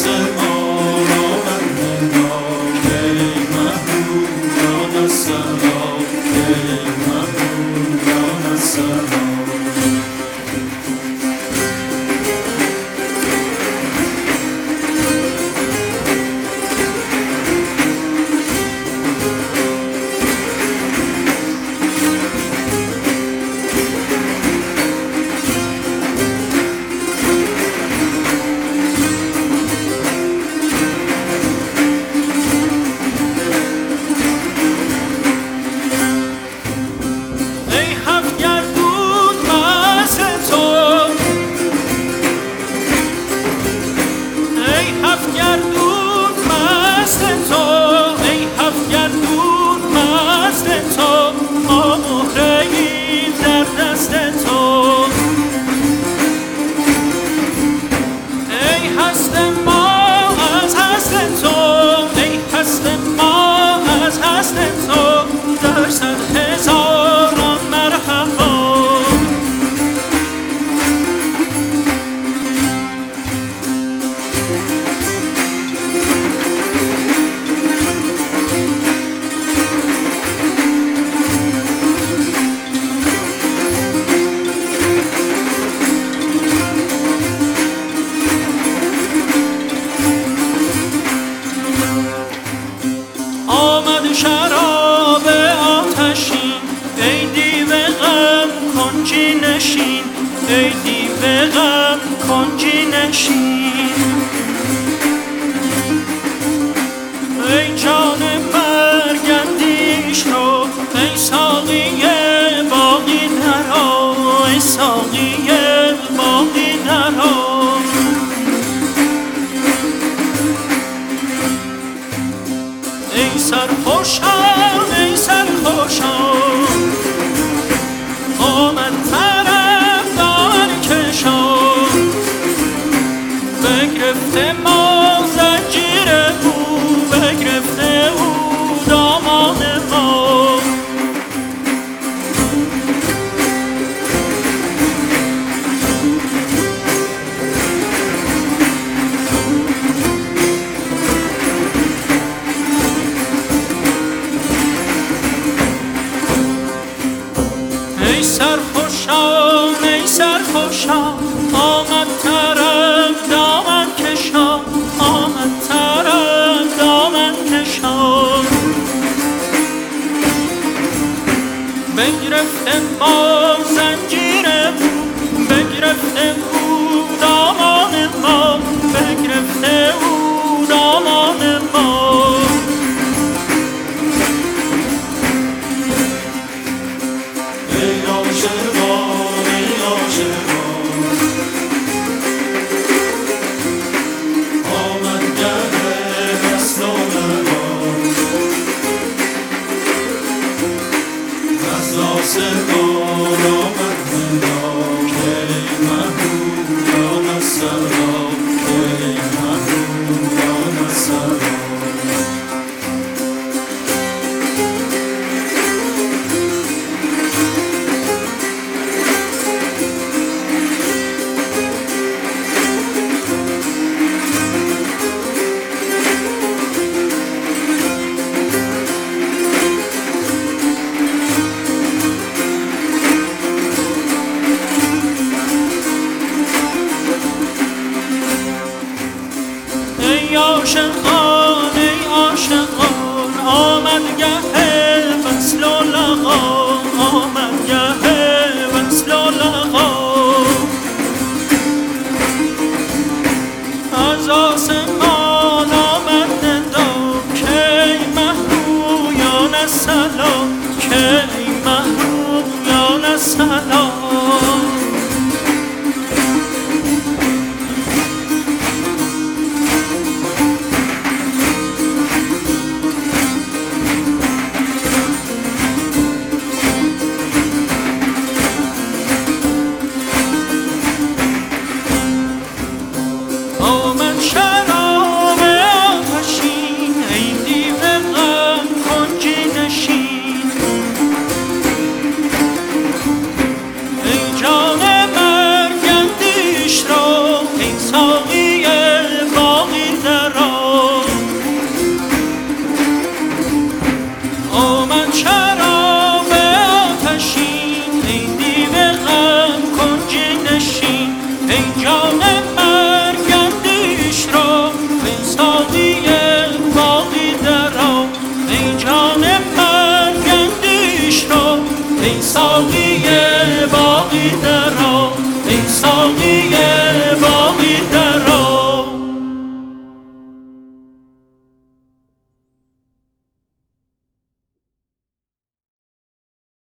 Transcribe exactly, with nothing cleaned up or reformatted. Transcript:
آسمان آمد نگاه ای محبوبان السلام ای محبوبان السلام شراب آتشین ای دیو غم کنجی نشین ای دیو غم کنجی نشین ای جان مرگندیش رو ای ساقی باقی درا ای ساقی باقی درا ای سرخوشم ای سرخوشم آمد طرفدار کشم بگرفته ما زنجیر او بگرفته او دامان ما ای سرخوشم ای سرخوشم آمد طرف دامن کشم آمد طرف دامن کشم بگرفته ما زنجیر او بگرفته او دامان ما بگرفته او دامان ما ای عاشقان ای عاشقان آمد گه وصل و لقا از آسمان آمد ندا ای محبوبان السلام ای محبوبان السلام ای عاشقان ای عاشقان آمد گه وصل و لقا آمد گه وصل و لقا از آسمان آمد ندا کی محبوبان السلام کی محبوبان السلام